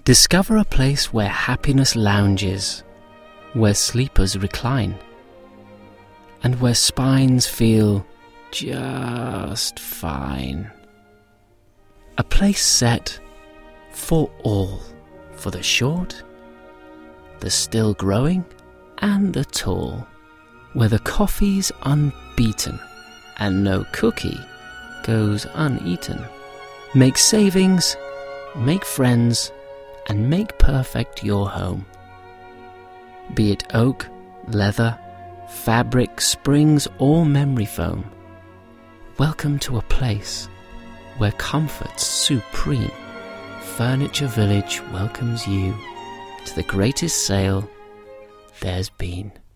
Discover a place where happiness lounges, where sleepers recline, and where spines feel just fine. A place set for all, for the short, the still growing, and the tall, where the coffee's unbeaten and no cookie goes uneaten. Make savings, make friends, and make perfect your home. Be it oak, leather, fabric, springs, or memory foam. Welcome to a place where comfort's supreme. Furniture Village welcomes you to the greatest sale there's been.